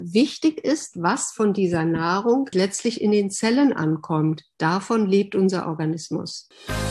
Wichtig ist, was von dieser Nahrung letztlich in den Zellen ankommt. Davon lebt unser Organismus.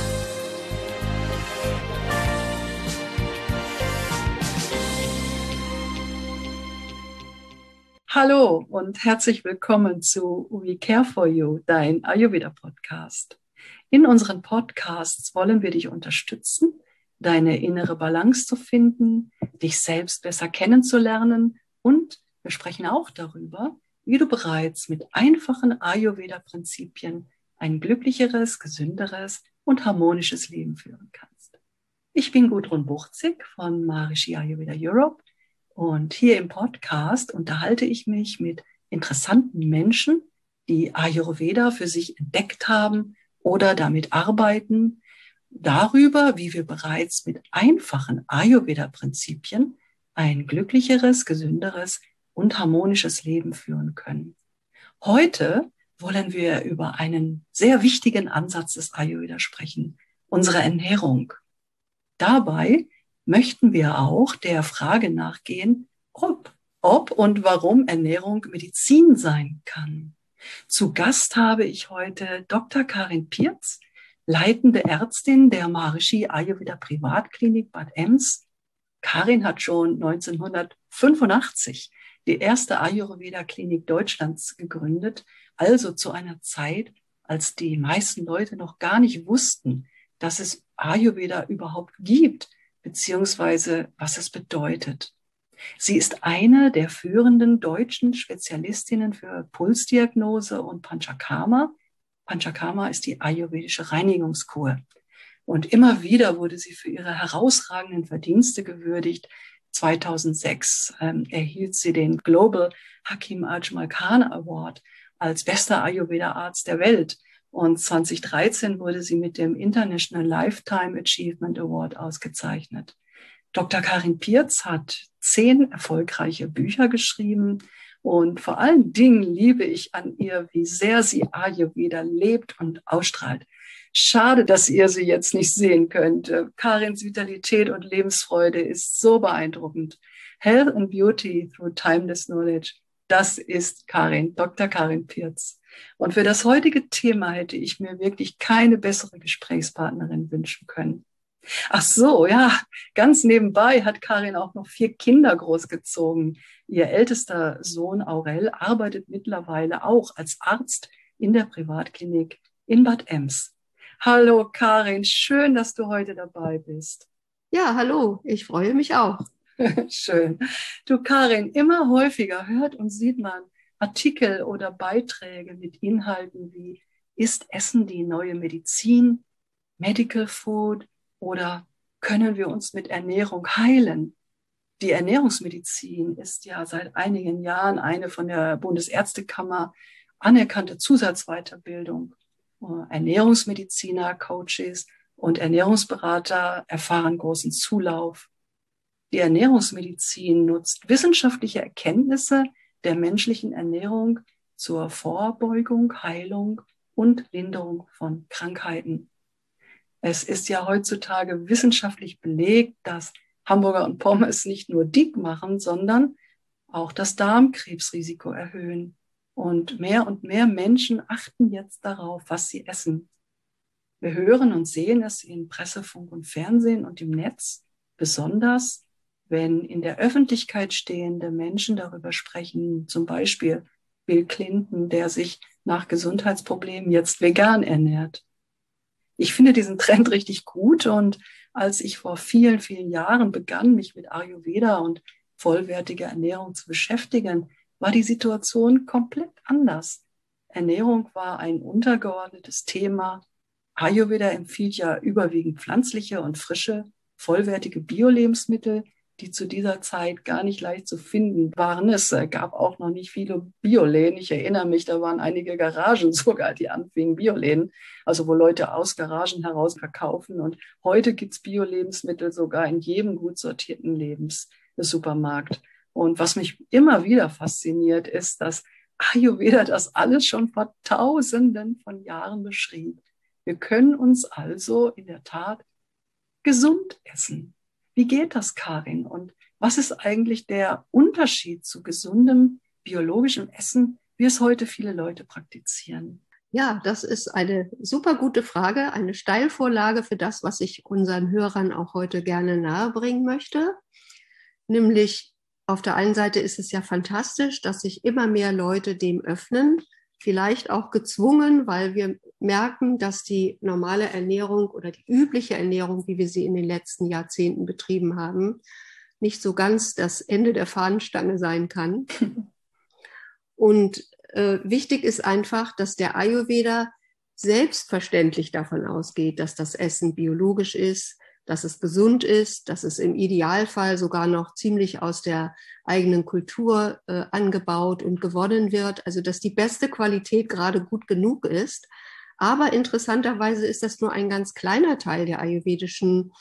Hallo und herzlich willkommen zu We Care for You, dein Ayurveda-Podcast. In unseren Podcasts wollen wir dich unterstützen, deine innere Balance zu finden, dich selbst besser kennenzulernen und wir sprechen auch darüber, wie du bereits mit einfachen Ayurveda-Prinzipien ein glücklicheres, gesünderes und harmonisches Leben führen kannst. Ich bin Gudrun Buchzig von Maharishi Ayurveda Europe. Und hier im Podcast unterhalte ich mich mit interessanten Menschen, die Ayurveda für sich entdeckt haben oder damit arbeiten, darüber, wie wir bereits mit einfachen Ayurveda-Prinzipien ein glücklicheres, gesünderes und harmonisches Leben führen können. Heute wollen wir über einen sehr wichtigen Ansatz des Ayurveda sprechen, unsere Ernährung. Dabei möchten wir auch der Frage nachgehen, ob und warum Ernährung Medizin sein kann. Zu Gast habe ich heute Dr. Karin Pirz, leitende Ärztin der Maharishi Ayurveda Privatklinik Bad Ems. Karin hat schon 1985 die erste Ayurveda-Klinik Deutschlands gegründet, also zu einer Zeit, als die meisten Leute noch gar nicht wussten, dass es Ayurveda überhaupt gibt, beziehungsweise was es bedeutet. Sie ist eine der führenden deutschen Spezialistinnen für Pulsdiagnose und Panchakarma. Panchakarma ist die ayurvedische Reinigungskur. Und immer wieder wurde sie für ihre herausragenden Verdienste gewürdigt. 2006 erhielt sie den Global Hakim Ajmal Khan Award als bester Ayurveda-Arzt der Welt. Und 2013 wurde sie mit dem International Lifetime Achievement Award ausgezeichnet. Dr. Karin Pirz hat 10 erfolgreiche Bücher geschrieben und vor allen Dingen liebe ich an ihr, wie sehr sie Ayurveda lebt und ausstrahlt. Schade, dass ihr sie jetzt nicht sehen könnt. Karins Vitalität und Lebensfreude ist so beeindruckend. Health and Beauty through Timeless Knowledge. Das ist Karin, Dr. Karin Pirz. Und für das heutige Thema hätte ich mir wirklich keine bessere Gesprächspartnerin wünschen können. Ach so, ja, ganz nebenbei hat Karin auch noch 4 Kinder großgezogen. Ihr ältester Sohn Aurel arbeitet mittlerweile auch als Arzt in der Privatklinik in Bad Ems. Hallo Karin, schön, dass du heute dabei bist. Ja, hallo, ich freue mich auch. Schön. Du Karin, immer häufiger hört und sieht man Artikel oder Beiträge mit Inhalten wie ist Essen die neue Medizin, Medical Food oder können wir uns mit Ernährung heilen? Die Ernährungsmedizin ist ja seit einigen Jahren eine von der Bundesärztekammer anerkannte Zusatzweiterbildung. Ernährungsmediziner, Coaches und Ernährungsberater erfahren großen Zulauf. Die Ernährungsmedizin nutzt wissenschaftliche Erkenntnisse der menschlichen Ernährung zur Vorbeugung, Heilung und Linderung von Krankheiten. Es ist ja heutzutage wissenschaftlich belegt, dass Hamburger und Pommes nicht nur dick machen, sondern auch das Darmkrebsrisiko erhöhen. Und mehr Menschen achten jetzt darauf, was sie essen. Wir hören und sehen es in Presse, Funk und Fernsehen und im Netz, besonders wenn in der Öffentlichkeit stehende Menschen darüber sprechen, zum Beispiel Bill Clinton, der sich nach Gesundheitsproblemen jetzt vegan ernährt. Ich finde diesen Trend richtig gut und als ich vor vielen, vielen Jahren begann, mich mit Ayurveda und vollwertiger Ernährung zu beschäftigen, war die Situation komplett anders. Ernährung war ein untergeordnetes Thema. Ayurveda empfiehlt ja überwiegend pflanzliche und frische, vollwertige Bio-Lebensmittel, die zu dieser Zeit gar nicht leicht zu finden waren. Es gab auch noch nicht viele Bioläden. Ich erinnere mich, da waren einige Garagen sogar, die anfingen, Bioläden, also wo Leute aus Garagen heraus verkaufen. Und heute gibt es Bio-Lebensmittel sogar in jedem gut sortierten Supermarkt. Und was mich immer wieder fasziniert, ist, dass Ayurveda das alles schon vor Tausenden von Jahren beschrieb. Wir können uns also in der Tat gesund essen. Wie geht das, Karin? Und was ist eigentlich der Unterschied zu gesundem biologischem Essen, wie es heute viele Leute praktizieren? Ja, das ist eine super gute Frage, eine Steilvorlage für das, was ich unseren Hörern auch heute gerne nahebringen möchte. Nämlich auf der einen Seite ist es ja fantastisch, dass sich immer mehr Leute dem öffnen, vielleicht auch gezwungen, weil wir merken, dass die normale Ernährung oder die übliche Ernährung, wie wir sie in den letzten Jahrzehnten betrieben haben, nicht so ganz das Ende der Fahnenstange sein kann. Und wichtig ist einfach, dass der Ayurveda selbstverständlich davon ausgeht, dass das Essen biologisch ist, dass es gesund ist, dass es im Idealfall sogar noch ziemlich aus der eigenen Kultur angebaut und gewonnen wird. Also dass die beste Qualität gerade gut genug ist. Aber interessanterweise ist das nur ein ganz kleiner Teil der ayurvedischen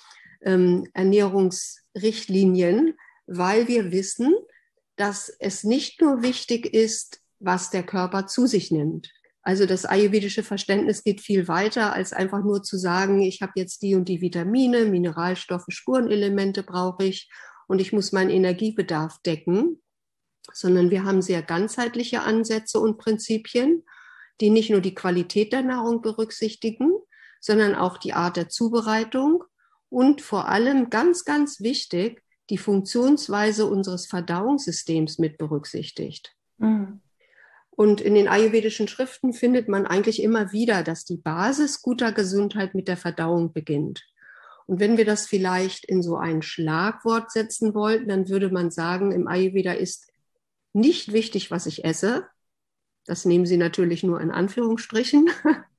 Ernährungsrichtlinien, weil wir wissen, dass es nicht nur wichtig ist, was der Körper zu sich nimmt. Also das ayurvedische Verständnis geht viel weiter, als einfach nur zu sagen, ich habe jetzt die und die Vitamine, Mineralstoffe, Spurenelemente brauche ich und ich muss meinen Energiebedarf decken, sondern wir haben sehr ganzheitliche Ansätze und Prinzipien, die nicht nur die Qualität der Nahrung berücksichtigen, sondern auch die Art der Zubereitung und vor allem ganz, ganz wichtig, die Funktionsweise unseres Verdauungssystems mit berücksichtigt. Mhm. Und in den ayurvedischen Schriften findet man eigentlich immer wieder, dass die Basis guter Gesundheit mit der Verdauung beginnt. Und wenn wir das vielleicht in so ein Schlagwort setzen wollten, dann würde man sagen, im Ayurveda ist nicht wichtig, was ich esse. Das nehmen Sie natürlich nur in Anführungsstrichen.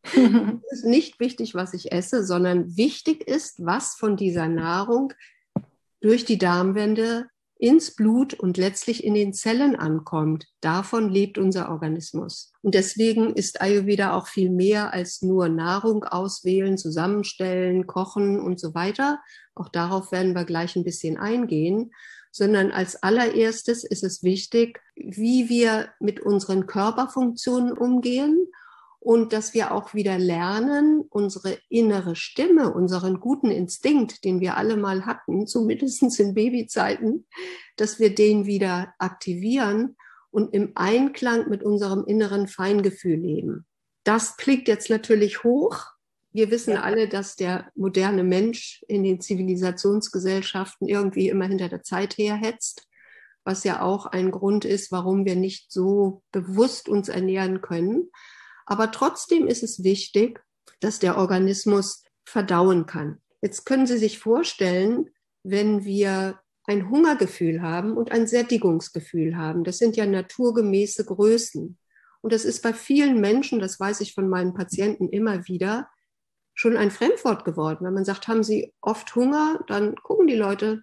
Es ist nicht wichtig, was ich esse, sondern wichtig ist, was von dieser Nahrung durch die Darmwände ins Blut und letztlich in den Zellen ankommt. Davon lebt unser Organismus. Und deswegen ist Ayurveda auch viel mehr als nur Nahrung auswählen, zusammenstellen, kochen und so weiter. Auch darauf werden wir gleich ein bisschen eingehen. Sondern als allererstes ist es wichtig, wie wir mit unseren Körperfunktionen umgehen und dass wir auch wieder lernen, unsere innere Stimme, unseren guten Instinkt, den wir alle mal hatten, zumindest in Babyzeiten, dass wir den wieder aktivieren und im Einklang mit unserem inneren Feingefühl leben. Das klingt jetzt natürlich hoch. Wir wissen alle, dass der moderne Mensch in den Zivilisationsgesellschaften irgendwie immer hinter der Zeit herhetzt, was ja auch ein Grund ist, warum wir nicht so bewusst uns ernähren können. Aber trotzdem ist es wichtig, dass der Organismus verdauen kann. Jetzt können Sie sich vorstellen, wenn wir ein Hungergefühl haben und ein Sättigungsgefühl haben. Das sind ja naturgemäße Größen. Und das ist bei vielen Menschen, das weiß ich von meinen Patienten immer wieder, schon ein Fremdwort geworden. Wenn man sagt, haben Sie oft Hunger, dann gucken die Leute,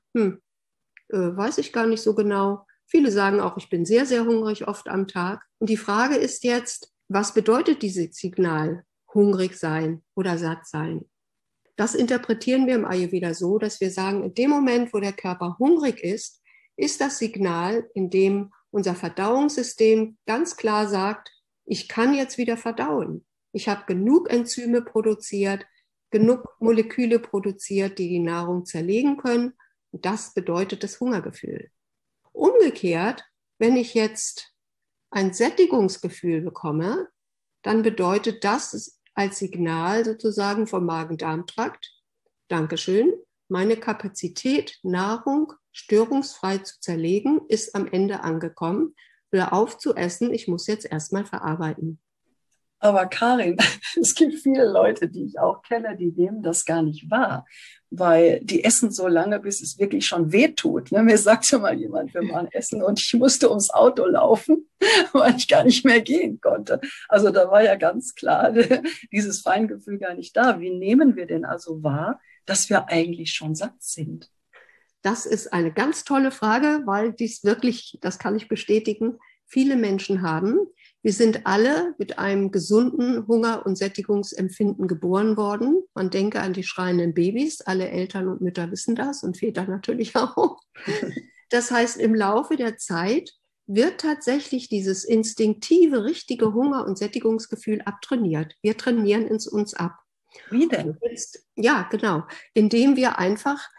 weiß ich gar nicht so genau. Viele sagen auch, ich bin sehr, sehr hungrig, oft am Tag. Und die Frage ist jetzt, was bedeutet dieses Signal, hungrig sein oder satt sein? Das interpretieren wir im Ayurveda so, dass wir sagen, in dem Moment, wo der Körper hungrig ist das Signal, in dem unser Verdauungssystem ganz klar sagt, ich kann jetzt wieder verdauen. Ich habe genug Enzyme produziert, genug Moleküle produziert, die die Nahrung zerlegen können. Und das bedeutet das Hungergefühl. Umgekehrt, wenn ich jetzt ein Sättigungsgefühl bekomme, dann bedeutet das als Signal sozusagen vom Magen-Darm-Trakt, Dankeschön, meine Kapazität, Nahrung störungsfrei zu zerlegen, ist am Ende angekommen. Hör auf zu essen, ich muss jetzt erstmal verarbeiten. Aber Karin, es gibt viele Leute, die ich auch kenne, die nehmen das gar nicht wahr, weil die essen so lange, bis es wirklich schon wehtut. Mir sagte mal jemand, wir waren essen und ich musste ums Auto laufen, weil ich gar nicht mehr gehen konnte. Also da war ja ganz klar dieses Feingefühl gar nicht da. Wie nehmen wir denn also wahr, dass wir eigentlich schon satt sind? Das ist eine ganz tolle Frage, weil dies wirklich, das kann ich bestätigen, viele Menschen haben. Wir sind alle mit einem gesunden Hunger- und Sättigungsempfinden geboren worden. Man denke an die schreienden Babys. Alle Eltern und Mütter wissen das und Väter natürlich auch. Das heißt, im Laufe der Zeit wird tatsächlich dieses instinktive, richtige Hunger- und Sättigungsgefühl abtrainiert. Wir trainieren es uns ab. Wie denn? Ja, genau. Indem wir einfach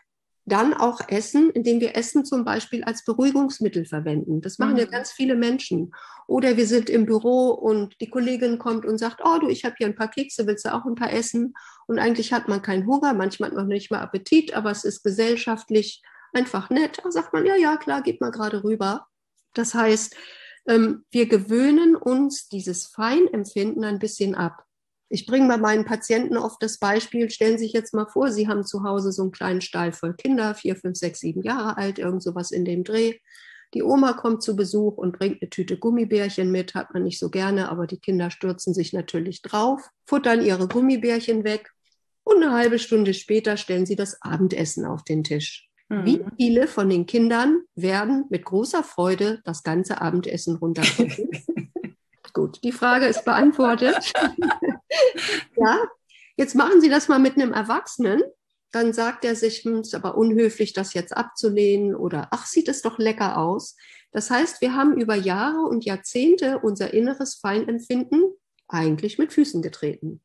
dann auch Essen, indem wir Essen zum Beispiel als Beruhigungsmittel verwenden. Das machen ja ganz viele Menschen. Oder wir sind im Büro und die Kollegin kommt und sagt, oh du, ich habe hier ein paar Kekse, willst du auch ein paar essen? Und eigentlich hat man keinen Hunger, manchmal hat man nicht mal Appetit, aber es ist gesellschaftlich einfach nett. Da sagt man, ja, ja, klar, geht mal gerade rüber. Das heißt, wir gewöhnen uns dieses Feinempfinden ein bisschen ab. Ich bringe bei meinen Patienten oft das Beispiel, stellen Sie sich jetzt mal vor, Sie haben zu Hause so einen kleinen Stall voll Kinder, 4, 5, 6, 7 Jahre alt, irgend sowas in dem Dreh. Die Oma kommt zu Besuch und bringt eine Tüte Gummibärchen mit, hat man nicht so gerne, aber die Kinder stürzen sich natürlich drauf, futtern ihre Gummibärchen weg und eine halbe Stunde später stellen sie das Abendessen auf den Tisch. Wie viele von den Kindern werden mit großer Freude das ganze Abendessen runtergucken? Gut, die Frage ist beantwortet. Ja, jetzt machen Sie das mal mit einem Erwachsenen. Dann sagt er sich, es ist aber unhöflich, das jetzt abzulehnen oder ach, sieht es doch lecker aus. Das heißt, wir haben über Jahre und Jahrzehnte unser inneres Feinempfinden eigentlich mit Füßen getreten.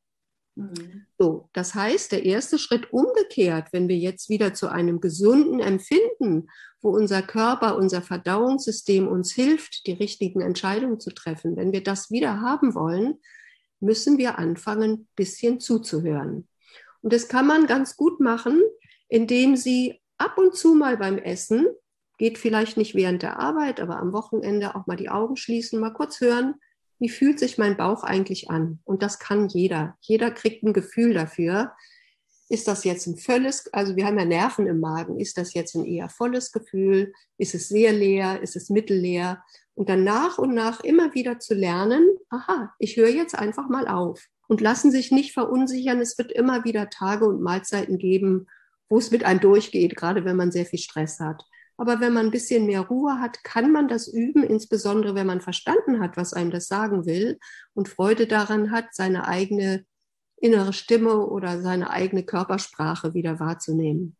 So, das heißt, der erste Schritt umgekehrt, wenn wir jetzt wieder zu einem gesunden Empfinden, wo unser Körper, unser Verdauungssystem uns hilft, die richtigen Entscheidungen zu treffen, wenn wir das wieder haben wollen, müssen wir anfangen, ein bisschen zuzuhören. Und das kann man ganz gut machen, indem Sie ab und zu mal beim Essen, geht vielleicht nicht während der Arbeit, aber am Wochenende auch mal die Augen schließen, mal kurz hören, wie fühlt sich mein Bauch eigentlich an? Und das kann jeder. Jeder kriegt ein Gefühl dafür. Ist das jetzt ein volles, also wir haben ja Nerven im Magen, ist das jetzt ein eher volles Gefühl? Ist es sehr leer? Ist es mittelleer? Und dann nach und nach immer wieder zu lernen, aha, ich höre jetzt einfach mal auf. Und lassen sich nicht verunsichern. Es wird immer wieder Tage und Mahlzeiten geben, wo es mit einem durchgeht, gerade wenn man sehr viel Stress hat. Aber wenn man ein bisschen mehr Ruhe hat, kann man das üben, insbesondere wenn man verstanden hat, was einem das sagen will und Freude daran hat, seine eigene innere Stimme oder seine eigene Körpersprache wieder wahrzunehmen.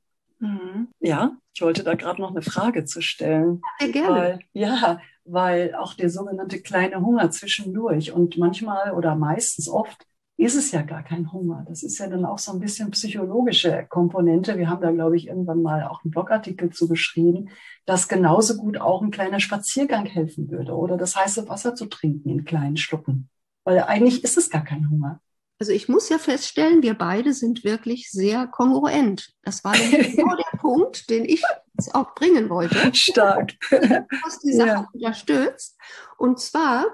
Ja, ich wollte da gerade noch eine Frage zu stellen. Sehr gerne. Weil auch der sogenannte kleine Hunger zwischendurch und manchmal oder meistens oft ist es ja gar kein Hunger. Das ist ja dann auch so ein bisschen psychologische Komponente. Wir haben da, glaube ich, irgendwann mal auch einen Blogartikel zu geschrieben, dass genauso gut auch ein kleiner Spaziergang helfen würde oder das heiße Wasser zu trinken in kleinen Schlucken. Weil eigentlich ist es gar kein Hunger. Also ich muss ja feststellen, wir beide sind wirklich sehr kongruent. Das war nämlich genau der Punkt, den ich jetzt auch bringen wollte. Stark. Du hast die Sache unterstützt. Und zwar,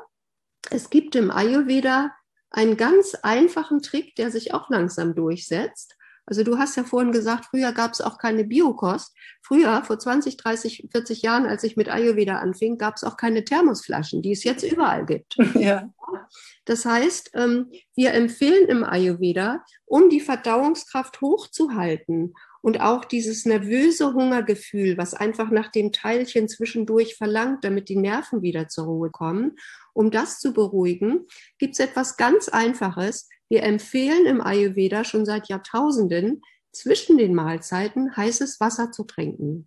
es gibt im Ayurveda einen ganz einfachen Trick, der sich auch langsam durchsetzt. Also du hast ja vorhin gesagt, früher gab es auch keine Biokost. Früher, vor 20, 30, 40 Jahren, als ich mit Ayurveda anfing, gab es auch keine Thermosflaschen, die es jetzt überall gibt. Ja. Das heißt, wir empfehlen im Ayurveda, um die Verdauungskraft hochzuhalten und auch dieses nervöse Hungergefühl, was einfach nach dem Teilchen zwischendurch verlangt, damit die Nerven wieder zur Ruhe kommen, um das zu beruhigen, gibt es etwas ganz Einfaches. Wir empfehlen im Ayurveda schon seit Jahrtausenden, zwischen den Mahlzeiten heißes Wasser zu trinken.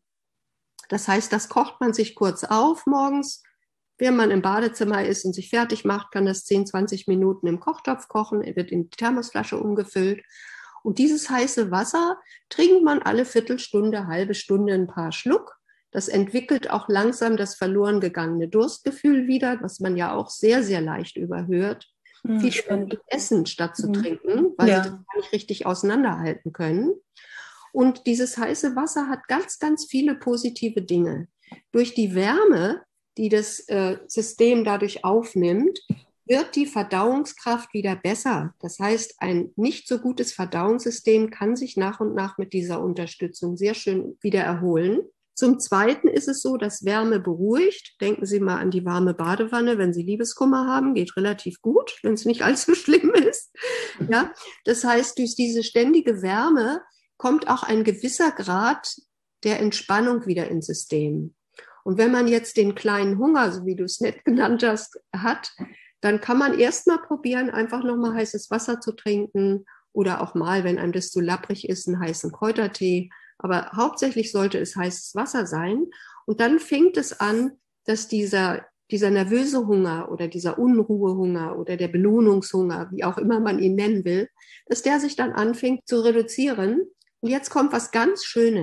Das heißt, das kocht man sich kurz auf morgens. Wenn man im Badezimmer ist und sich fertig macht, kann das 10, 20 Minuten im Kochtopf kochen. Er wird in die Thermosflasche umgefüllt. Und dieses heiße Wasser trinkt man alle Viertelstunde, halbe Stunde ein paar Schluck. Das entwickelt auch langsam das verloren gegangene Durstgefühl wieder, was man ja auch sehr, sehr leicht überhört. Viele essen statt zu trinken, weil sie das gar nicht richtig auseinanderhalten können. Und dieses heiße Wasser hat ganz, ganz viele positive Dinge. Durch die Wärme, die das System dadurch aufnimmt, wird die Verdauungskraft wieder besser. Das heißt, ein nicht so gutes Verdauungssystem kann sich nach und nach mit dieser Unterstützung sehr schön wieder erholen. Zum Zweiten ist es so, dass Wärme beruhigt. Denken Sie mal an die warme Badewanne, wenn Sie Liebeskummer haben, geht relativ gut, wenn es nicht allzu schlimm ist. Ja, das heißt, durch diese ständige Wärme kommt auch ein gewisser Grad der Entspannung wieder ins System. Und wenn man jetzt den kleinen Hunger, so wie du es nett genannt hast, hat, dann kann man erst mal probieren, einfach nochmal heißes Wasser zu trinken oder auch mal, wenn einem das zu lapprig ist, einen heißen Kräutertee. Aber hauptsächlich sollte es heißes Wasser sein. Und dann fängt es an, dass dieser nervöse Hunger oder dieser Unruhehunger oder der Belohnungshunger, wie auch immer man ihn nennen will, dass der sich dann anfängt zu reduzieren. Und jetzt kommt was ganz Schönes.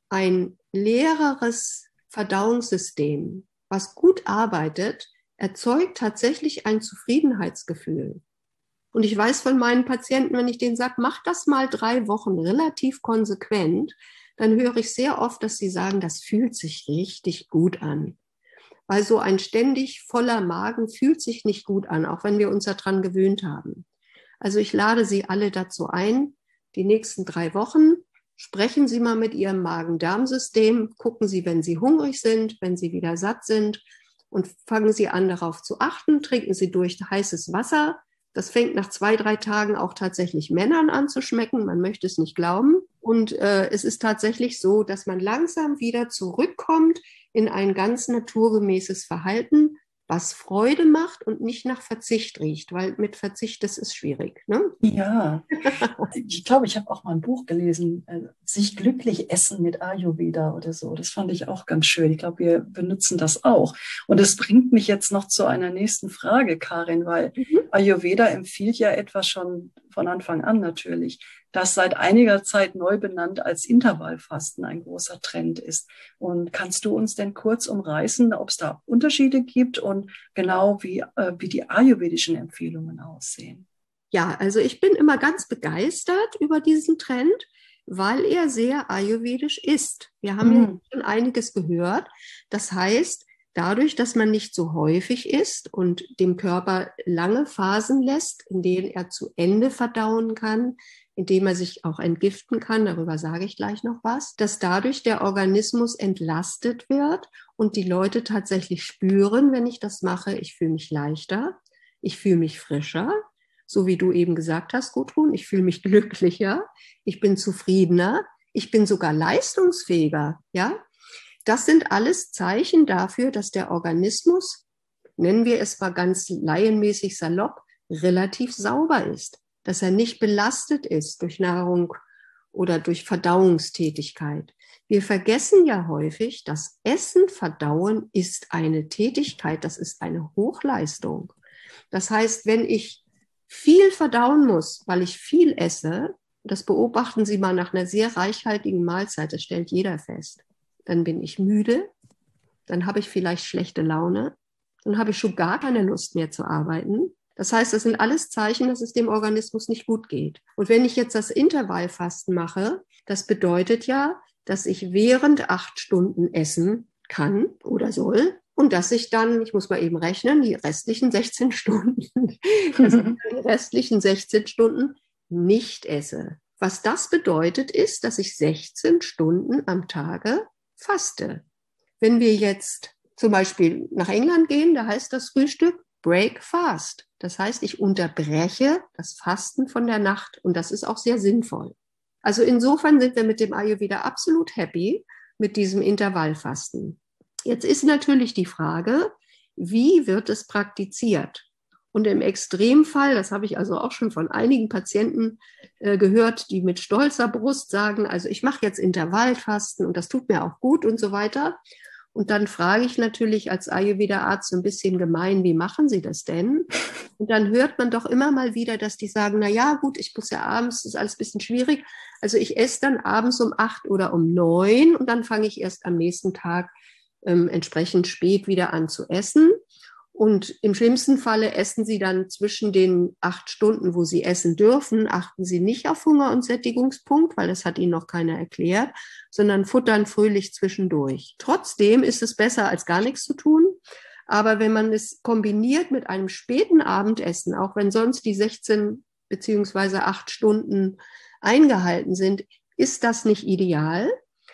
ein leereres Verdauungssystem, was gut arbeitet, erzeugt tatsächlich ein Zufriedenheitsgefühl. Und ich weiß von meinen Patienten, wenn ich denen sage, mach das mal 3 Wochen relativ konsequent, dann höre ich sehr oft, dass sie sagen, das fühlt sich richtig gut an. Weil so ein ständig voller Magen fühlt sich nicht gut an, auch wenn wir uns daran gewöhnt haben. Also ich lade Sie alle dazu ein, die nächsten 3 Wochen, sprechen Sie mal mit Ihrem Magen-Darm-System, gucken Sie, wenn Sie hungrig sind, wenn Sie wieder satt sind und fangen Sie an, darauf zu achten, trinken Sie durch heißes Wasser. Das fängt nach 2, 3 Tagen auch tatsächlich Männern an zu schmecken, man möchte es nicht glauben. Und es ist tatsächlich so, dass man langsam wieder zurückkommt in ein ganz naturgemäßes Verhalten, was Freude macht und nicht nach Verzicht riecht, weil mit Verzicht, das ist schwierig. Ne? Ja, ich glaube, ich habe auch mal ein Buch gelesen, sich glücklich essen mit Ayurveda oder so. Das fand ich auch ganz schön. Ich glaube, wir benutzen das auch. Und das bringt mich jetzt noch zu einer nächsten Frage, Karin, weil Ayurveda empfiehlt ja etwas schon von Anfang an natürlich, das seit einiger Zeit neu benannt als Intervallfasten ein großer Trend ist. Und kannst du uns denn kurz umreißen, ob es da Unterschiede gibt und genau wie die ayurvedischen Empfehlungen aussehen? Ja, also ich bin immer ganz begeistert über diesen Trend, weil er sehr ayurvedisch ist. Wir haben ja schon einiges gehört. Das heißt, dadurch, dass man nicht so häufig isst und dem Körper lange Phasen lässt, in denen er zu Ende verdauen kann, indem er sich auch entgiften kann, darüber sage ich gleich noch was, dass dadurch der Organismus entlastet wird und die Leute tatsächlich spüren, wenn ich das mache, ich fühle mich leichter, ich fühle mich frischer. So wie du eben gesagt hast, Gudrun, ich fühle mich glücklicher, ich bin zufriedener, ich bin sogar leistungsfähiger, ja. Das sind alles Zeichen dafür, dass der Organismus, nennen wir es mal ganz laienmäßig salopp, relativ sauber ist, dass er nicht belastet ist durch Nahrung oder durch Verdauungstätigkeit. Wir vergessen ja häufig, dass Essen, Verdauen ist eine Tätigkeit, das ist eine Hochleistung. Das heißt, wenn ich viel verdauen muss, weil ich viel esse, das beobachten Sie mal nach einer sehr reichhaltigen Mahlzeit, das stellt jeder fest, dann bin ich müde, dann habe ich vielleicht schlechte Laune, dann habe ich schon gar keine Lust mehr zu arbeiten. Das heißt, das sind alles Zeichen, dass es dem Organismus nicht gut geht. Und wenn ich jetzt das Intervallfasten mache, das bedeutet ja, dass ich während 8 Stunden essen kann oder soll, und dass ich dann, ich muss mal eben rechnen, die restlichen 16 Stunden, nicht esse. Was das bedeutet, ist, dass ich 16 Stunden am Tage faste. Wenn wir jetzt zum Beispiel nach England gehen, da heißt das Frühstück Break Fast. Das heißt, ich unterbreche das Fasten von der Nacht und das ist auch sehr sinnvoll. Also insofern sind wir mit dem Ayurveda absolut happy mit diesem Intervallfasten. Jetzt ist natürlich die Frage, wie wird es praktiziert? Und im Extremfall, das habe ich also auch schon von einigen Patienten gehört, die mit stolzer Brust sagen, also ich mache jetzt Intervallfasten und das tut mir auch gut und so weiter. Und dann frage ich natürlich als Ayurveda-Arzt so ein bisschen gemein, wie machen Sie das denn? Und dann hört man doch immer mal wieder, dass die sagen, na ja, gut, ich muss ja abends, das ist alles ein bisschen schwierig. Also ich esse dann abends um 8 oder um 9 und dann fange ich erst am nächsten Tag entsprechend spät wieder an zu essen. Und im schlimmsten Falle essen Sie dann zwischen den 8 Stunden, wo Sie essen dürfen, achten Sie nicht auf Hunger- und Sättigungspunkt, weil das hat Ihnen noch keiner erklärt, sondern futtern fröhlich zwischendurch. Trotzdem ist es besser, als gar nichts zu tun. Aber wenn man es kombiniert mit einem späten Abendessen, auch wenn sonst die 16 beziehungsweise 8 Stunden eingehalten sind, ist das nicht ideal,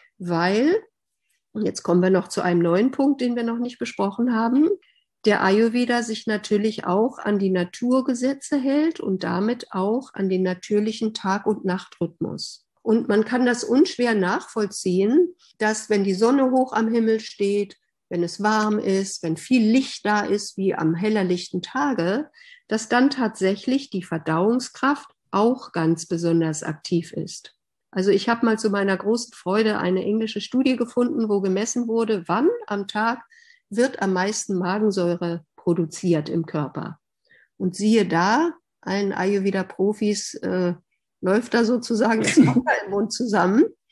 weil, und jetzt kommen wir noch zu einem neuen Punkt, den wir noch nicht besprochen haben, der Ayurveda sich natürlich auch an die Naturgesetze hält und damit auch an den natürlichen Tag- und Nachtrhythmus. Und man kann das unschwer nachvollziehen, dass wenn die Sonne hoch am Himmel steht, wenn es warm ist, wenn viel Licht da ist, wie am hellerlichten Tage, dass dann tatsächlich die Verdauungskraft auch ganz besonders aktiv ist. Also ich habe mal zu meiner großen Freude eine englische Studie gefunden, wo gemessen wurde, wann am Tag wird am meisten Magensäure produziert im Körper. Und siehe da, allen Ayurveda-Profis läuft da sozusagen das Wasser im Mund zusammen.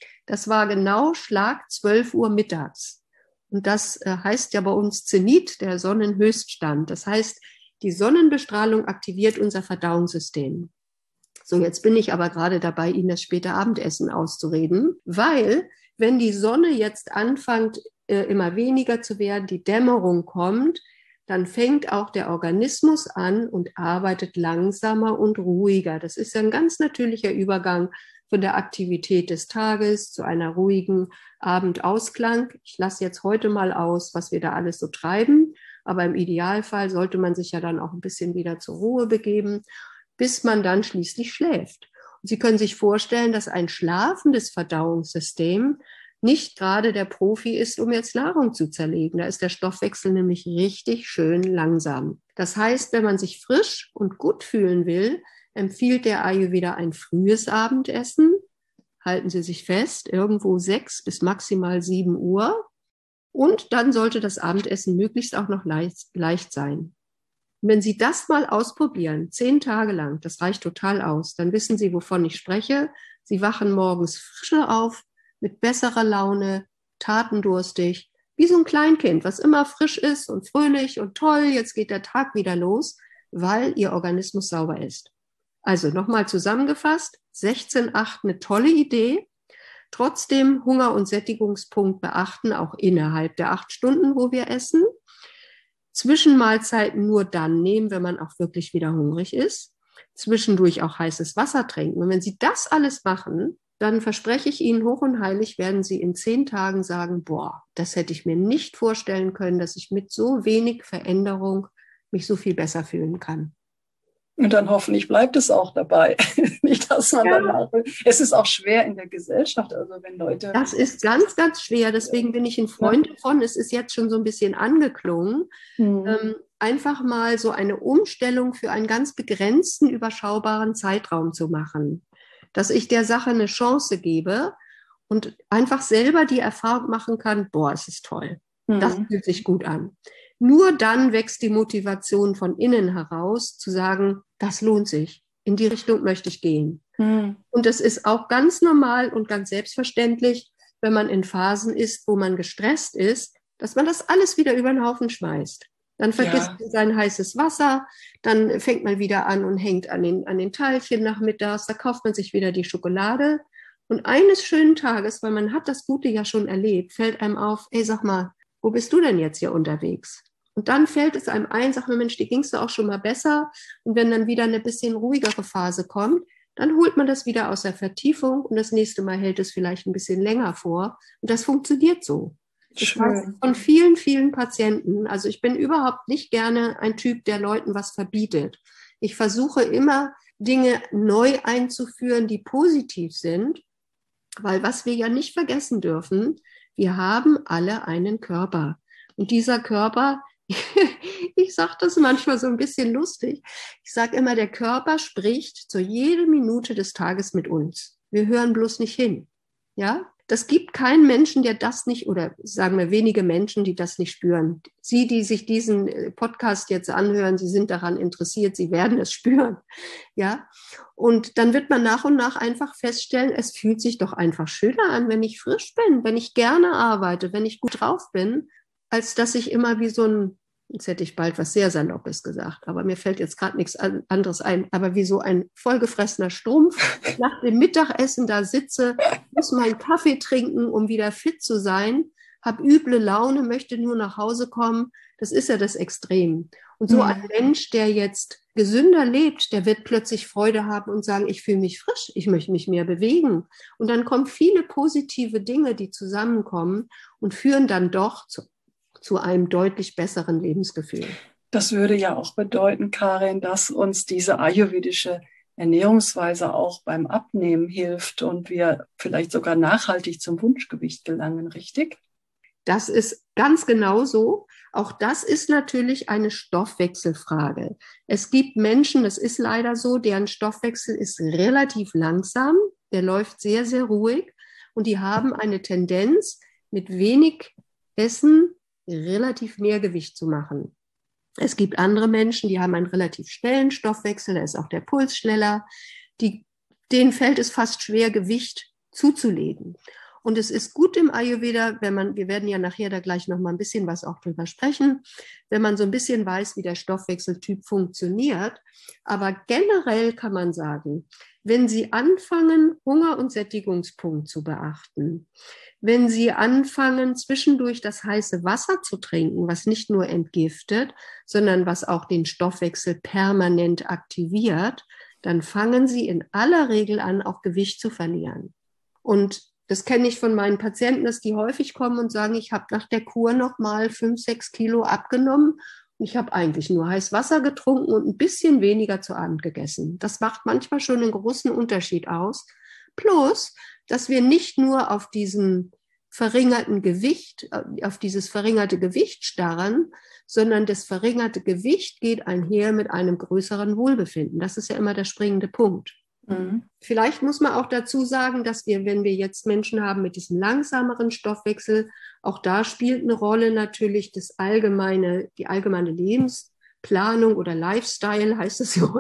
Das war genau Schlag 12 Uhr mittags. Und das heißt ja bei uns Zenit, der Sonnenhöchststand. Das heißt, die Sonnenbestrahlung aktiviert unser Verdauungssystem. So, jetzt bin ich aber gerade dabei, Ihnen das späte Abendessen auszureden, weil wenn die Sonne jetzt anfängt, immer weniger zu werden, die Dämmerung kommt, dann fängt auch der Organismus an und arbeitet langsamer und ruhiger. Das ist ein ganz natürlicher Übergang von der Aktivität des Tages zu einer ruhigen Abendausklang. Ich lasse jetzt heute mal aus, was wir da alles so treiben, aber im Idealfall sollte man sich ja dann auch ein bisschen wieder zur Ruhe begeben, bis man dann schließlich schläft. Und Sie können sich vorstellen, dass ein schlafendes Verdauungssystem nicht gerade der Profi ist, um jetzt Nahrung zu zerlegen. Da ist der Stoffwechsel nämlich richtig schön langsam. Das heißt, wenn man sich frisch und gut fühlen will, empfiehlt der Ayurveda ein frühes Abendessen. Halten Sie sich fest, irgendwo 6 bis maximal 7 Uhr. Und dann sollte das Abendessen möglichst auch noch leicht sein. Und wenn Sie das mal ausprobieren, 10 Tage lang, das reicht total aus, dann wissen Sie, wovon ich spreche. Sie wachen morgens frischer auf, mit besserer Laune, tatendurstig, wie so ein Kleinkind, was immer frisch ist und fröhlich und toll, jetzt geht der Tag wieder los, weil Ihr Organismus sauber ist. Also nochmal zusammengefasst, 16:8 eine tolle Idee. Trotzdem Hunger- und Sättigungspunkt beachten, auch innerhalb der 8 Stunden, wo wir essen. Zwischenmahlzeiten nur dann nehmen, wenn man auch wirklich wieder hungrig ist. Zwischendurch auch heißes Wasser trinken. Und wenn Sie das alles machen, dann verspreche ich Ihnen hoch und heilig, werden Sie in 10 Tagen sagen, boah, das hätte ich mir nicht vorstellen können, dass ich mit so wenig Veränderung mich so viel besser fühlen kann. Und dann hoffentlich bleibt es auch dabei. Nicht, dass man danach. Es ist auch schwer in der Gesellschaft, also wenn Leute. Das ist ganz, ganz schwer. Deswegen bin ich ein Freund davon. Es ist jetzt schon so ein bisschen angeklungen. Einfach mal so eine Umstellung für einen ganz begrenzten, überschaubaren Zeitraum zu machen. Dass ich der Sache eine Chance gebe und einfach selber die Erfahrung machen kann, boah, es ist toll. Das fühlt sich gut an. Nur dann wächst die Motivation von innen heraus, zu sagen, das lohnt sich. In die Richtung möchte ich gehen. Und es ist auch ganz normal und ganz selbstverständlich, wenn man in Phasen ist, wo man gestresst ist, dass man das alles wieder über den Haufen schmeißt. Dann vergisst man sein heißes Wasser, dann fängt man wieder an und hängt an den Teilchen nachmittags, da kauft man sich wieder die Schokolade. Und eines schönen Tages, weil man hat das Gute ja schon erlebt, fällt einem auf, ey, sag mal, wo bist du denn jetzt hier unterwegs? Und dann fällt es einem ein, sagt man, Mensch, dir ging es auch schon mal besser. Und wenn dann wieder eine bisschen ruhigere Phase kommt, dann holt man das wieder aus der Vertiefung und das nächste Mal hält es vielleicht ein bisschen länger vor. Und das funktioniert so. Ich weiß von vielen, vielen Patienten, also ich bin überhaupt nicht gerne ein Typ, der Leuten was verbietet. Ich versuche immer, Dinge neu einzuführen, die positiv sind, weil was wir ja nicht vergessen dürfen, wir haben alle einen Körper. Und dieser Körper, ich sage das manchmal so ein bisschen lustig, ich sage immer, der Körper spricht zu jeder Minute des Tages mit uns. Wir hören bloß nicht hin. Ja? Das gibt keinen Menschen, der das nicht, oder sagen wir wenige Menschen, die das nicht spüren. Sie, die sich diesen Podcast jetzt anhören, sie sind daran interessiert, sie werden es spüren. Ja? Und dann wird man nach und nach einfach feststellen, es fühlt sich doch einfach schöner an, wenn ich frisch bin, wenn ich gerne arbeite, wenn ich gut drauf bin, als dass ich immer wie so ein, jetzt hätte ich bald was sehr Saloppes gesagt, aber mir fällt jetzt gerade nichts anderes ein, aber wie so ein vollgefressener Strumpf nach dem Mittagessen da sitze, muss meinen Kaffee trinken, um wieder fit zu sein, habe üble Laune, möchte nur nach Hause kommen. Das ist ja das Extrem. Und so ein Mensch, der jetzt gesünder lebt, der wird plötzlich Freude haben und sagen, ich fühle mich frisch, ich möchte mich mehr bewegen. Und dann kommen viele positive Dinge, die zusammenkommen und führen dann doch zu einem deutlich besseren Lebensgefühl. Das würde ja auch bedeuten, Karin, dass uns diese ayurvedische Ernährungsweise auch beim Abnehmen hilft und wir vielleicht sogar nachhaltig zum Wunschgewicht gelangen, richtig? Das ist ganz genau so. Auch das ist natürlich eine Stoffwechselfrage. Es gibt Menschen, das ist leider so, deren Stoffwechsel ist relativ langsam, der läuft sehr, sehr ruhig und die haben eine Tendenz, mit wenig Essen relativ mehr Gewicht zu machen. Es gibt andere Menschen, die haben einen relativ schnellen Stoffwechsel, da ist auch der Puls schneller. Denen fällt es fast schwer, Gewicht zuzulegen. Und es ist gut im Ayurveda, wir werden ja nachher da gleich noch mal ein bisschen was auch drüber sprechen, wenn man so ein bisschen weiß, wie der Stoffwechseltyp funktioniert. Aber generell kann man sagen, wenn Sie anfangen, Hunger- und Sättigungspunkt zu beachten, wenn Sie anfangen, zwischendurch das heiße Wasser zu trinken, was nicht nur entgiftet, sondern was auch den Stoffwechsel permanent aktiviert, dann fangen Sie in aller Regel an, auch Gewicht zu verlieren. Und das kenne ich von meinen Patienten, dass die häufig kommen und sagen, ich habe nach der Kur noch mal 5, 6 Kilo abgenommen. Und ich habe eigentlich nur heiß Wasser getrunken und ein bisschen weniger zu Abend gegessen. Das macht manchmal schon einen großen Unterschied aus. Plus, dass wir nicht nur auf diesen verringerten Gewicht, auf dieses verringerte Gewicht starren, sondern das verringerte Gewicht geht einher mit einem größeren Wohlbefinden. Das ist ja immer der springende Punkt. Vielleicht muss man auch dazu sagen, dass wir, wenn wir jetzt Menschen haben mit diesem langsameren Stoffwechsel, auch da spielt eine Rolle natürlich die allgemeine Lebensplanung oder Lifestyle, heißt es ja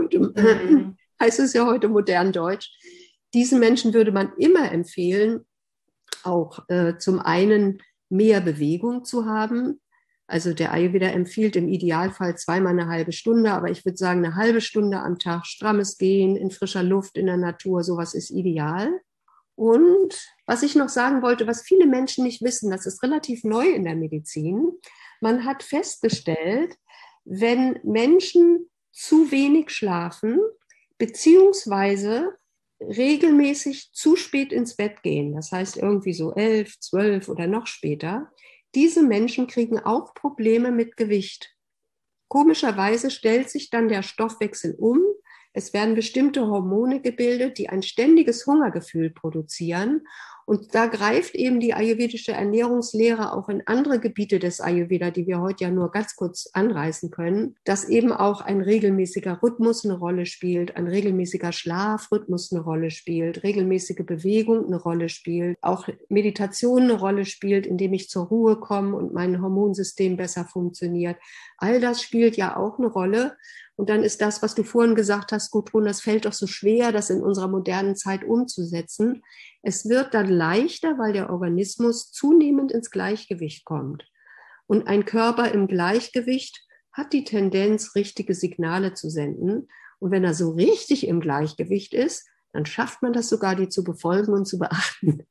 heute modern Deutsch. Diesen Menschen würde man immer empfehlen, auch zum einen mehr Bewegung zu haben. Also der Ayurveda empfiehlt im Idealfall 2-mal eine halbe Stunde, aber ich würde sagen, eine halbe Stunde am Tag, strammes Gehen in frischer Luft, in der Natur, sowas ist ideal. Und was ich noch sagen wollte, was viele Menschen nicht wissen, das ist relativ neu in der Medizin. Man hat festgestellt, wenn Menschen zu wenig schlafen, beziehungsweise regelmäßig zu spät ins Bett gehen, das heißt irgendwie so 11, 12 oder noch später, diese Menschen kriegen auch Probleme mit Gewicht. Komischerweise stellt sich dann der Stoffwechsel um. Es werden bestimmte Hormone gebildet, die ein ständiges Hungergefühl produzieren. Und da greift eben die ayurvedische Ernährungslehre auch in andere Gebiete des Ayurveda, die wir heute ja nur ganz kurz anreißen können, dass eben auch ein regelmäßiger Rhythmus eine Rolle spielt, ein regelmäßiger Schlafrhythmus eine Rolle spielt, regelmäßige Bewegung eine Rolle spielt, auch Meditation eine Rolle spielt, indem ich zur Ruhe komme und mein Hormonsystem besser funktioniert. All das spielt ja auch eine Rolle. Und dann ist das, was du vorhin gesagt hast, Gudrun, das fällt doch so schwer, das in unserer modernen Zeit umzusetzen. Es wird dann leichter, weil der Organismus zunehmend ins Gleichgewicht kommt. Und ein Körper im Gleichgewicht hat die Tendenz, richtige Signale zu senden. Und wenn er so richtig im Gleichgewicht ist, dann schafft man das sogar, die zu befolgen und zu beachten.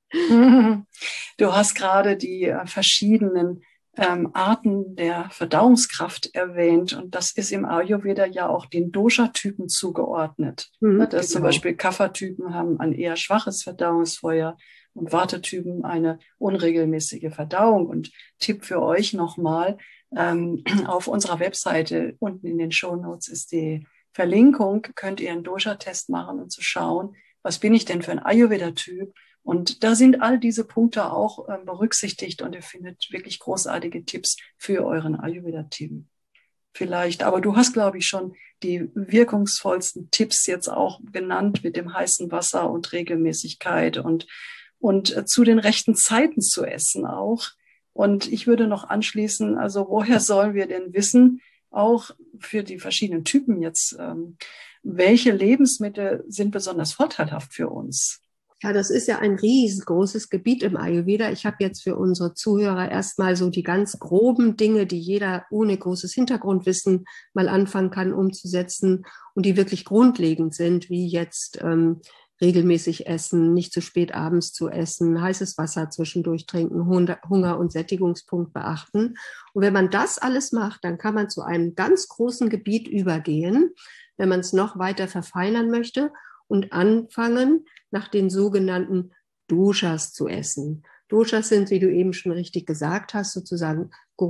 Du hast gerade die verschiedenen Arten der Verdauungskraft erwähnt. Und das ist im Ayurveda ja auch den Dosha-Typen zugeordnet. Das zum Beispiel Kapha-Typen haben ein eher schwaches Verdauungsfeuer und Vata-Typen eine unregelmäßige Verdauung. Und Tipp für euch nochmal, auf unserer Webseite unten in den Shownotes ist die Verlinkung, könnt ihr einen Dosha-Test machen und zu schauen, was bin ich denn für ein Ayurveda-Typ? Und da sind all diese Punkte auch berücksichtigt und ihr findet wirklich großartige Tipps für euren Ayurveda-Team. Vielleicht, aber du hast, glaube ich, schon die wirkungsvollsten Tipps jetzt auch genannt mit dem heißen Wasser und Regelmäßigkeit und zu den rechten Zeiten zu essen auch. Und ich würde noch anschließen, also woher sollen wir denn wissen, auch für die verschiedenen Typen jetzt, welche Lebensmittel sind besonders vorteilhaft für uns? Ja, das ist ja ein riesengroßes Gebiet im Ayurveda. Ich habe jetzt für unsere Zuhörer erstmal so die ganz groben Dinge, die jeder ohne großes Hintergrundwissen mal anfangen kann umzusetzen und die wirklich grundlegend sind, wie jetzt regelmäßig essen, nicht zu spät abends zu essen, heißes Wasser zwischendurch trinken, Hunger- und Sättigungspunkt beachten. Und wenn man das alles macht, dann kann man zu einem ganz großen Gebiet übergehen, wenn man es noch weiter verfeinern möchte und anfangen, nach den sogenannten Doshas zu essen. Doshas sind, wie du eben schon richtig gesagt hast, sozusagen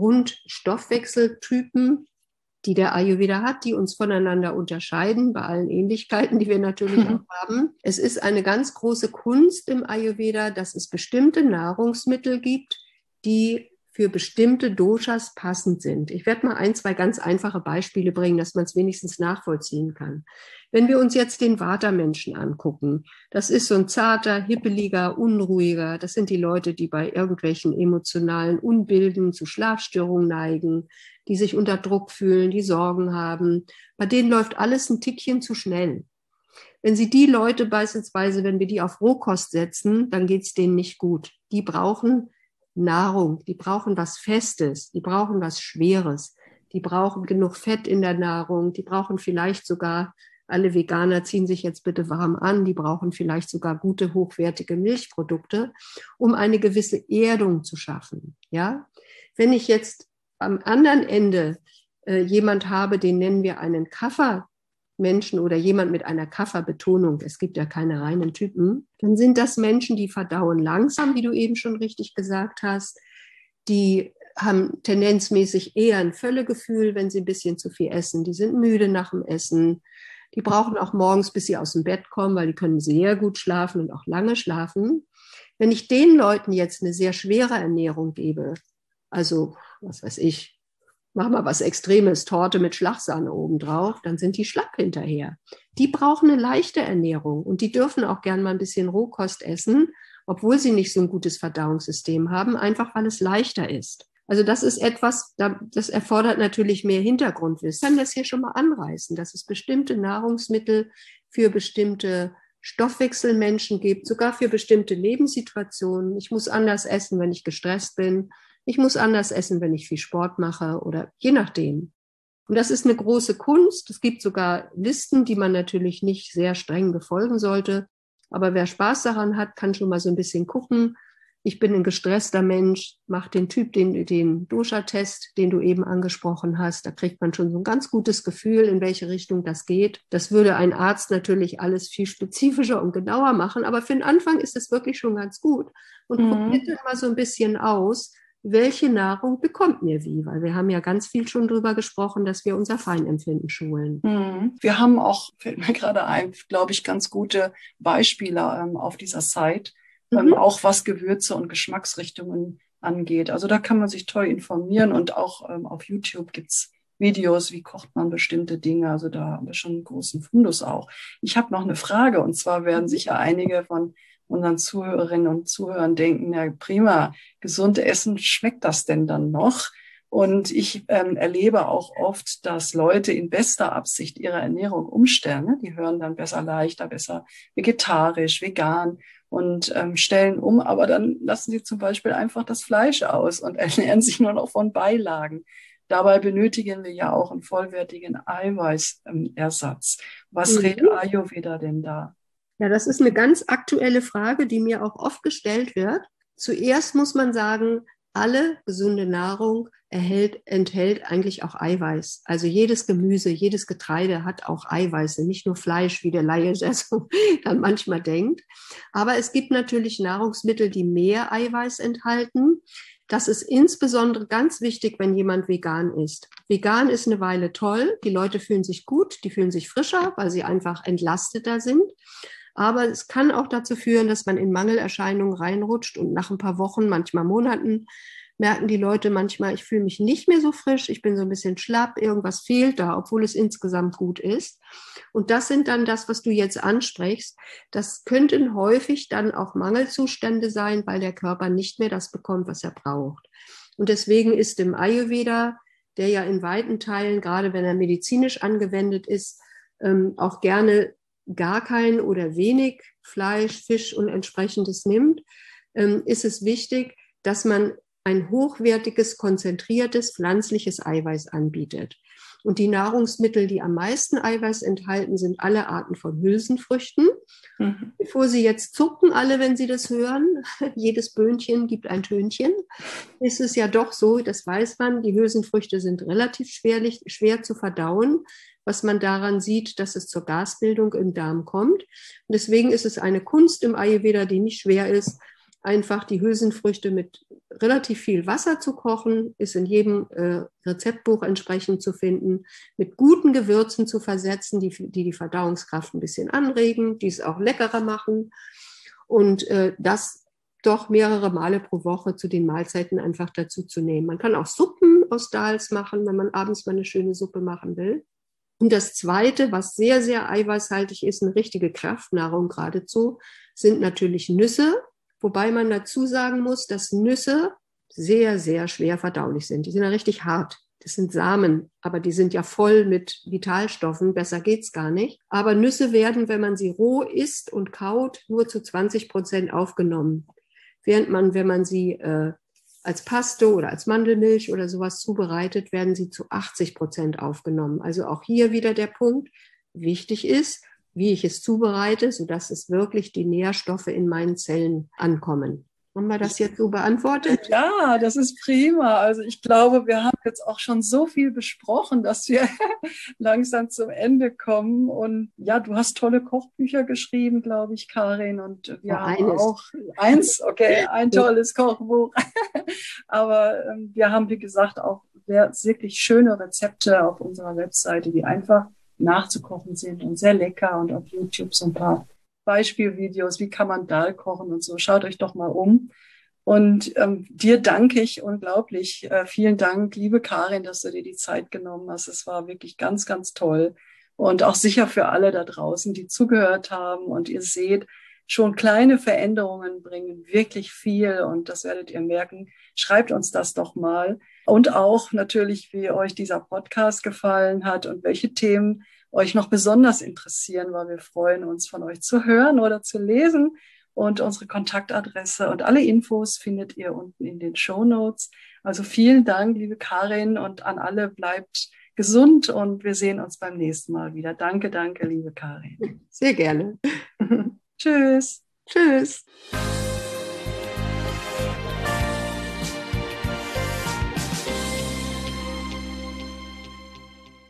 Grundstoffwechseltypen, die der Ayurveda hat, die uns voneinander unterscheiden, bei allen Ähnlichkeiten, die wir natürlich auch haben. Es ist eine ganz große Kunst im Ayurveda, dass es bestimmte Nahrungsmittel gibt, die für bestimmte Doshas passend sind. Ich werde mal 1, 2 ganz einfache Beispiele bringen, dass man es wenigstens nachvollziehen kann. Wenn wir uns jetzt den Vata-Menschen angucken, das ist so ein zarter, hippeliger, unruhiger, das sind die Leute, die bei irgendwelchen emotionalen Unbilden zu Schlafstörungen neigen, die sich unter Druck fühlen, die Sorgen haben. Bei denen läuft alles ein Tickchen zu schnell. Wenn Sie die Leute beispielsweise, wenn wir die auf Rohkost setzen, dann geht es denen nicht gut. Die brauchen Nahrung, die brauchen was Festes, die brauchen was Schweres, die brauchen genug Fett in der Nahrung, die brauchen vielleicht sogar, alle Veganer ziehen sich jetzt bitte warm an, die brauchen vielleicht sogar gute, hochwertige Milchprodukte, um eine gewisse Erdung zu schaffen. Ja? Wenn ich jetzt am anderen Ende jemand habe, den nennen wir einen Kaffermenschen oder jemand mit einer Kafferbetonung, es gibt ja keine reinen Typen, dann sind das Menschen, die verdauen langsam, wie du eben schon richtig gesagt hast, die haben tendenzmäßig eher ein Völlegefühl, wenn sie ein bisschen zu viel essen, die sind müde nach dem Essen, die brauchen auch morgens, bis sie aus dem Bett kommen, weil die können sehr gut schlafen und auch lange schlafen. Wenn ich den Leuten jetzt eine sehr schwere Ernährung gebe, also was weiß ich, mach mal was Extremes, Torte mit Schlagsahne obendrauf, dann sind die schlapp hinterher. Die brauchen eine leichte Ernährung und die dürfen auch gern mal ein bisschen Rohkost essen, obwohl sie nicht so ein gutes Verdauungssystem haben, einfach weil es leichter ist. Also das ist etwas, das erfordert natürlich mehr Hintergrundwissen. Ich kann das hier schon mal anreißen, dass es bestimmte Nahrungsmittel für bestimmte Stoffwechselmenschen gibt, sogar für bestimmte Lebenssituationen. Ich muss anders essen, wenn ich gestresst bin. Ich muss anders essen, wenn ich viel Sport mache oder je nachdem. Und das ist eine große Kunst. Es gibt sogar Listen, die man natürlich nicht sehr streng befolgen sollte. Aber wer Spaß daran hat, kann schon mal so ein bisschen gucken. Ich bin ein gestresster Mensch, mach den den Dosha-Test, den du eben angesprochen hast. Da kriegt man schon so ein ganz gutes Gefühl, in welche Richtung das geht. Das würde ein Arzt natürlich alles viel spezifischer und genauer machen. Aber für den Anfang ist es wirklich schon ganz gut. Und probiert dann mal so ein bisschen aus, welche Nahrung bekommt mir wie? Weil wir haben ja ganz viel schon drüber gesprochen, dass wir unser Feinempfinden schulen. Wir haben auch, fällt mir gerade ein, glaube ich, ganz gute Beispiele auf dieser Site, auch was Gewürze und Geschmacksrichtungen angeht. Also da kann man sich toll informieren und auch auf YouTube gibt's Videos, wie kocht man bestimmte Dinge. Also da haben wir schon einen großen Fundus auch. Ich habe noch eine Frage und zwar werden sicher einige von unseren Zuhörerinnen und Zuhörern denken, ja prima, gesund essen, schmeckt das denn dann noch? Und ich erlebe auch oft, dass Leute in bester Absicht ihre Ernährung umstellen. Ne? Die hören dann besser leichter, besser vegetarisch, vegan und stellen um, aber dann lassen sie zum Beispiel einfach das Fleisch aus und ernähren sich nur noch von Beilagen. Dabei benötigen wir ja auch einen vollwertigen Eiweißersatz. Was rät Ayurveda denn da? Ja, das ist eine ganz aktuelle Frage, die mir auch oft gestellt wird. Zuerst muss man sagen, alle gesunde Nahrung enthält eigentlich auch Eiweiß. Also jedes Gemüse, jedes Getreide hat auch Eiweiße, nicht nur Fleisch, wie der Laie so dann manchmal denkt. Aber es gibt natürlich Nahrungsmittel, die mehr Eiweiß enthalten. Das ist insbesondere ganz wichtig, wenn jemand vegan ist. Vegan ist eine Weile toll. Die Leute fühlen sich gut, die fühlen sich frischer, weil sie einfach entlasteter sind. Aber es kann auch dazu führen, dass man in Mangelerscheinungen reinrutscht und nach ein paar Wochen, manchmal Monaten, merken die Leute manchmal, ich fühle mich nicht mehr so frisch, ich bin so ein bisschen schlapp, irgendwas fehlt da, obwohl es insgesamt gut ist. Und das sind dann das, was du jetzt ansprichst. Das könnten häufig dann auch Mangelzustände sein, weil der Körper nicht mehr das bekommt, was er braucht. Und deswegen ist im Ayurveda, der ja in weiten Teilen, gerade wenn er medizinisch angewendet ist, auch gerne gar kein oder wenig Fleisch, Fisch und entsprechendes nimmt, ist es wichtig, dass man ein hochwertiges, konzentriertes, pflanzliches Eiweiß anbietet. Und die Nahrungsmittel, die am meisten Eiweiß enthalten, sind alle Arten von Hülsenfrüchten. Bevor Sie jetzt zucken, alle, wenn Sie das hören, jedes Böhnchen gibt ein Tönchen, ist es ja doch so, das weiß man, die Hülsenfrüchte sind relativ schwer zu verdauen, was man daran sieht, dass es zur Gasbildung im Darm kommt. Und deswegen ist es eine Kunst im Ayurveda, die nicht schwer ist, einfach die Hülsenfrüchte mit relativ viel Wasser zu kochen, ist in jedem Rezeptbuch entsprechend zu finden, mit guten Gewürzen zu versetzen, die Verdauungskraft ein bisschen anregen, die es auch leckerer machen und das doch mehrere Male pro Woche zu den Mahlzeiten einfach dazu zu nehmen. Man kann auch Suppen aus Dals machen, wenn man abends mal eine schöne Suppe machen will. Und das Zweite, was sehr, sehr eiweißhaltig ist, eine richtige Kraftnahrung geradezu, sind natürlich Nüsse. Wobei man dazu sagen muss, dass Nüsse sehr, sehr schwer verdaulich sind. Die sind ja richtig hart. Das sind Samen, aber die sind ja voll mit Vitalstoffen, besser geht's gar nicht. Aber Nüsse werden, wenn man sie roh isst und kaut, nur zu 20% aufgenommen. Während man, wenn man sie als Paste oder als Mandelmilch oder sowas zubereitet, werden sie zu 80% aufgenommen. Also auch hier wieder der Punkt, wichtig ist, wie ich es zubereite, sodass es wirklich die Nährstoffe in meinen Zellen ankommen. Haben wir das jetzt so beantwortet? Ja, das ist prima. Also ich glaube, wir haben jetzt auch schon so viel besprochen, dass wir langsam zum Ende kommen. Und ja, du hast tolle Kochbücher geschrieben, glaube ich, Karin. Und wir haben auch ein tolles Kochbuch. Aber wir haben, wie gesagt, auch wirklich schöne Rezepte auf unserer Webseite, die einfach nachzukochen sind und sehr lecker. Und auf YouTube so ein paar Beispielvideos, wie kann man Dal kochen und so. Schaut euch doch mal um. Und dir danke ich unglaublich. Vielen Dank, liebe Karin, dass du dir die Zeit genommen hast. Es war wirklich ganz, ganz toll. Und auch sicher für alle da draußen, die zugehört haben. Und ihr seht, schon kleine Veränderungen bringen wirklich viel. Und das werdet ihr merken. Schreibt uns das doch mal. Und auch natürlich, wie euch dieser Podcast gefallen hat und welche Themen euch noch besonders interessieren, weil wir freuen uns, von euch zu hören oder zu lesen. Und unsere Kontaktadresse und alle Infos findet ihr unten in den Shownotes. Also vielen Dank, liebe Karin, und an alle, bleibt gesund und wir sehen uns beim nächsten Mal wieder. Danke, danke, liebe Karin. Sehr gerne. Tschüss. Tschüss.